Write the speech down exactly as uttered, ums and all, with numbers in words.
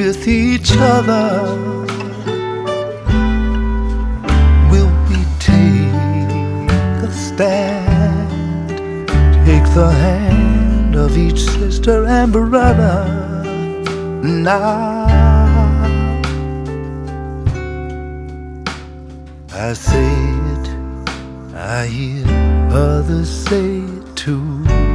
with each other? Will we take a stand, take the hand of each sister and brother now? I say it, I hear others say it too.